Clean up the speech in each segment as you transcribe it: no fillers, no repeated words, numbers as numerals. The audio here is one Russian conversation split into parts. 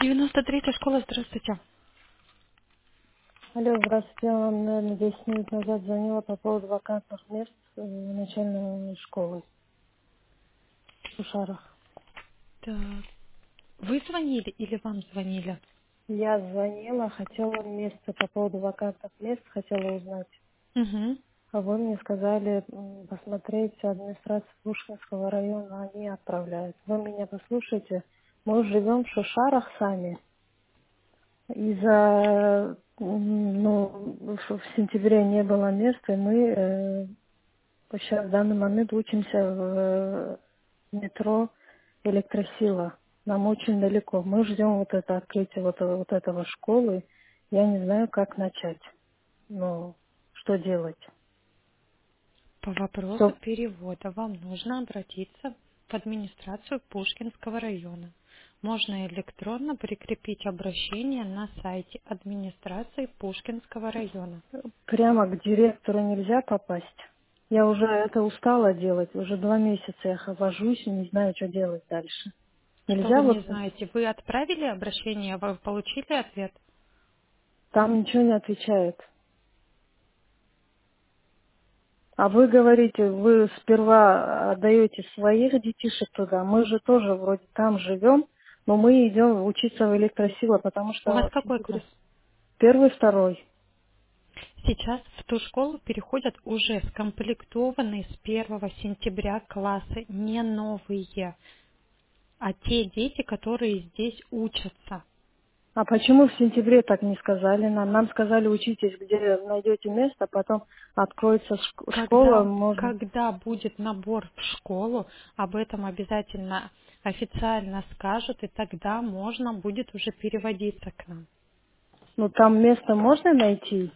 93-я школа, здравствуйте. Алло, здравствуйте. Я вам, наверное, 10 минут назад звонила по поводу вакантных мест начальной школы в Шушарах. Так. Вы звонили или вам звонили? Я звонила, хотела место по поводу вакантных мест, хотела узнать. Угу. А вы мне сказали посмотреть администрацию Пушкинского района, они отправляют. Вы меня послушайте. Мы живем в Шушарах сами. Из-за, в сентябре не было места, и мы сейчас в данный момент учимся в метро Электросила. Нам очень далеко. Мы ждем вот это открытие вот этого школы. Я не знаю, как начать. Ну, что делать? По вопросу Что перевода вам нужно обратиться в администрацию Пушкинского района. Можно электронно прикрепить обращение на сайте администрации Пушкинского района. прямо к директору нельзя попасть? Я уже это устала делать. Уже 2 месяца я вожусь и не знаю, что делать дальше. Что Нельзя вы не вот знаете? Вы отправили обращение, вы получили ответ? там ничего не отвечает. А вы говорите, вы сперва отдаете своих детишек туда. Мы же тоже вроде там живем, но мы идем учиться в электросила, потому У вас что в какой класс? сентябре первый, второй. Сейчас в ту школу переходят уже скомплектованные с 1 сентября классы, не новые, а те дети, которые здесь учатся. А почему в сентябре так не сказали нам? Нам сказали, учитесь, где найдете место, потом откроется школа, можно. Когда будет набор в школу, об этом обязательно официально скажут, и тогда можно будет уже переводиться к нам. Ну там место можно найти?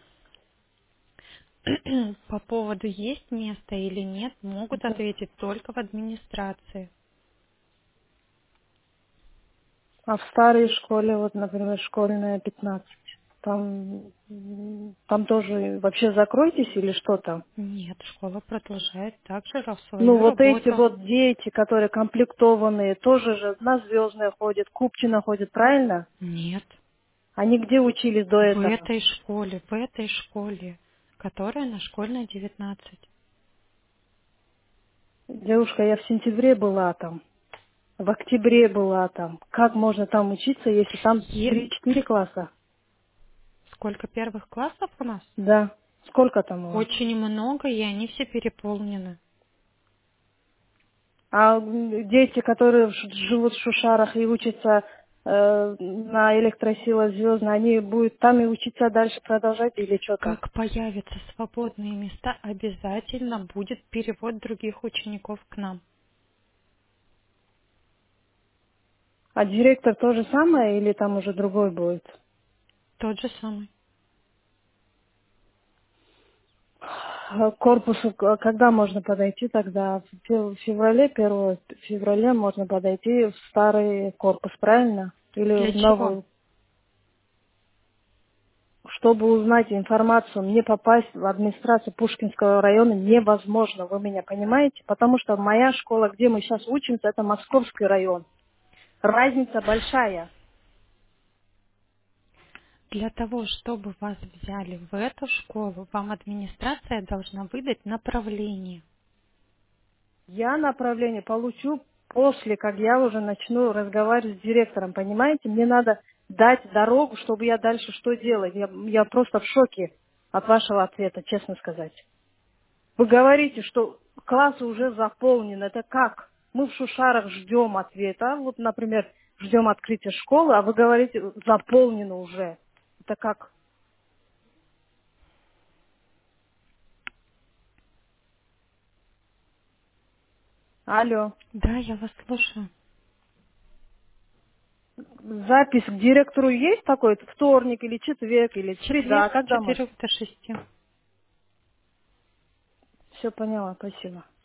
По поводу есть место или нет, могут Да. ответить только в администрации. А в старой школе, вот, например, школьная 15, там тоже вообще закройтесь или что там? Нет, школа продолжает также Ну, свою вот эти работу. вот дети, которые комплектованные, тоже же на Звездное ходят, Купчино ходят, правильно? Нет. Они где учились до этого? В этой школе, которая на школьной 19. Девушка, я в сентябре была там, в октябре была там. Как можно там учиться, если там Е- 3-4 класса? Сколько первых классов у нас? Да. Сколько там у вас? Очень много, и они все переполнены. А дети, которые живут в Шушарах и учатся на электросила Звездная, они будут там и учиться дальше продолжать или что там? Как появятся свободные места, обязательно будет перевод других учеников к нам. А директор то же самое или там уже другой будет? Тот же самый. К корпусу когда можно подойти тогда? В феврале, 1 февраля можно подойти в старый корпус, правильно? Или Для в чего? новый? Чтобы узнать информацию, мне попасть в администрацию Пушкинского района невозможно, вы меня понимаете? Потому что моя школа, где мы сейчас учимся, это Московский район. Разница большая. Для того, чтобы вас взяли в эту школу, вам администрация должна выдать направление. Я направление получу после, как я уже начну разговаривать с директором, понимаете? Мне надо дать дорогу, чтобы я дальше что делать. Я просто в шоке от вашего ответа, честно сказать. Вы говорите, что классы уже заполнены. Это как? Мы в Шушарах ждем ответа. Вот, например, ждем открытия школы, а вы говорите, заполнено уже. Это как? Алло. Да, я вас слушаю. Запись к директору есть такой? Вторник или четверг или среда? Четверг с Когда мы? 4 до 6. Все поняла, спасибо.